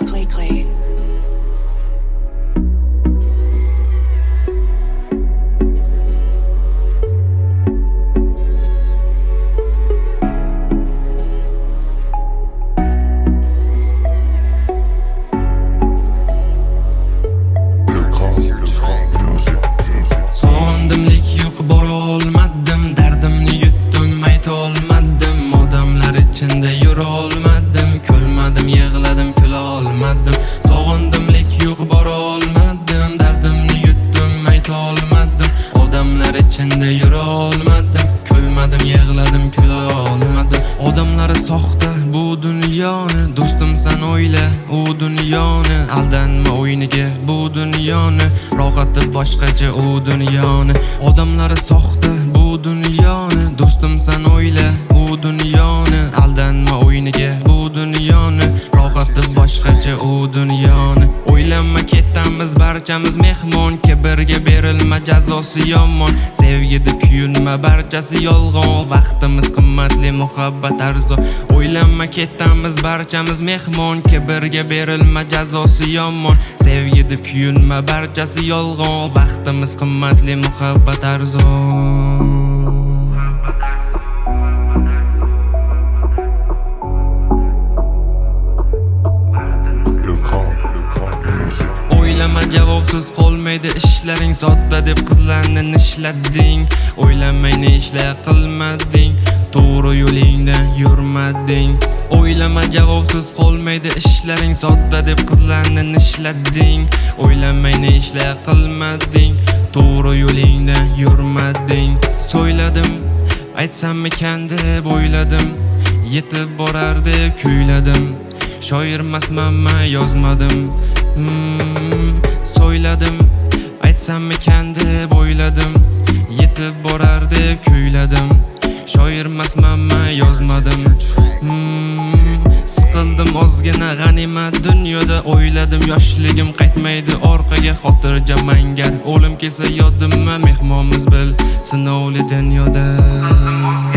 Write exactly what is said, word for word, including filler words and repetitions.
Clay Clay. So'ngdimlik yo'q, bora olmadim, dardimni yutdim, ayta olmadim, odamlar ichida yura olmadim, kulmadim, yig'ladim, kula olmadim. Sog'indimlik yo'q, bora olmadim, dardimni yutdim, ayta olmadim, odamlar ichida yura olmadim, kulmadim, yig'ladim, kula olmadim. Odamlari soxta bu dunyoni, do'stim sen o'yla u dunyoni, aldanma o'yiniga bu dunyoni, rohati boshqacha u dunyoni. Odamlari soxta bu dunyoni, do'stim sen o'yla u dunyoni, aldanma o'yiniga bu dunyoni, rohati boshqacha u dunyoni. O'ylanma ketamiz barchamiz mehmon, kibrga berilma jazosi yomon, sevgida kuyunma barchasi yolg'on, vaqtimiz qimmatli, muhabbat arzon. O'ylanma ketamiz barchamiz mehmon, kibrga berilma jazosi yomon, sevgida kuyunma barchasi yolg'on, vaqtimiz qimmatli, muhabbat arzon. O'ylama javobsiz qolmaydi ishlaring, sodda deb qizlarni nishlading, o'ylamay ne ishlar qilmading, to'g'ri yo'lingdan yurmading. O'ylama javobsiz qolmaydi ishlaring, sodda deb qizlarni nishlading, o'ylamay ne ishlar qilmading, to'g'ri yo'lingdan yurmading. So'yladim, aytsammikan deb o'yladim, yetib borar deb kuyladim, shoirmasmanman yozmadim. Hmm, so'yladim, aytsammikan deb o'yladim, yetib borar deb kuyladim, shoirmasmanman yozmadim. Hmm, siqildim ozgina g'animat dunyoda, o'yladim yoshligim qaytmaydi orqaga, xotirjam mangar o'lim kelsa yodimma, mehmonmiz bil sinovli dunyoda.